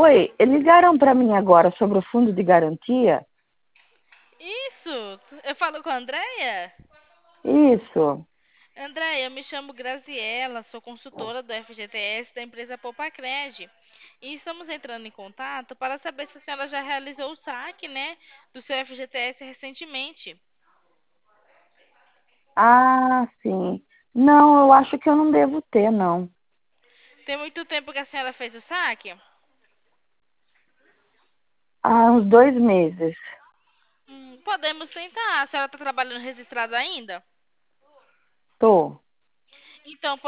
Oi, ligaram para mim agora sobre o fundo de garantia? Isso! Eu falo com a Andréia? Isso. Andréia, eu me chamo Graziella, sou consultora do FGTS da empresa Poupacred. E estamos entrando em contato para saber se a senhora já realizou o saque, né, do seu FGTS recentemente. Ah, sim. Não, eu acho que eu não devo ter, não. Tem muito tempo que a senhora fez o saque? Ah, uns 2 meses. Podemos tentar. A senhora está trabalhando registrada ainda? Tô. Então,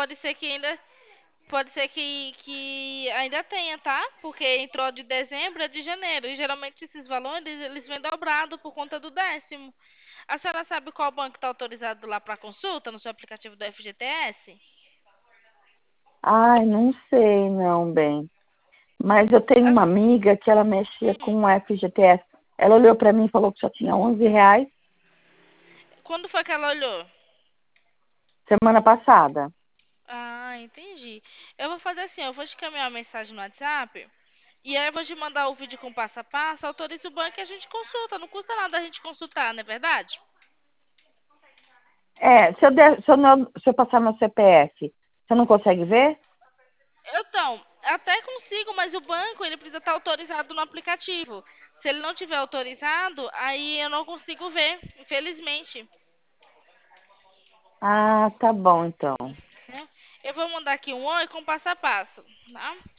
pode ser que ainda tenha, tá? Porque entrou de dezembro a de janeiro. E geralmente esses valores, eles vêm dobrado por conta do décimo. A senhora sabe qual banco está autorizado lá para consulta no seu aplicativo do FGTS? Ai, não sei, não, bem. Mas eu tenho uma amiga que ela mexia Hum, com o FGTS. Ela olhou para mim e falou que só tinha R$ 11 quando foi que ela olhou? semana passada. Ah, entendi. Eu vou fazer assim, eu vou te caminhar uma mensagem no WhatsApp. E aí eu vou te mandar o vídeo com passo a passo, autoriza o banco e a gente consulta. Não custa nada a gente consultar, não é verdade? É, se eu passar meu CPF, você não consegue ver? Então, até consigo, mas o banco ele precisa estar autorizado no aplicativo. Se ele não tiver autorizado, aí eu não consigo ver, infelizmente. Ah, tá bom, então. Né? Eu vou mandar aqui um oi com passo a passo, tá?